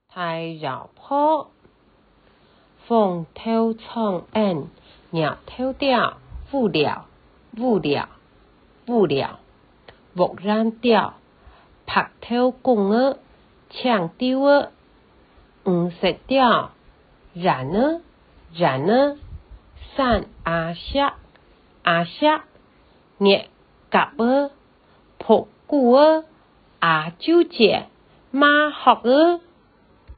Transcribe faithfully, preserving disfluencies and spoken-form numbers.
太绕坡，风头长安，鸟头调，无聊，无聊，无聊，木然调，拍头公儿，抢丢儿，五色调，然儿，然儿，山阿下，阿下，热甲儿，仆古儿，阿舅姐，马学儿。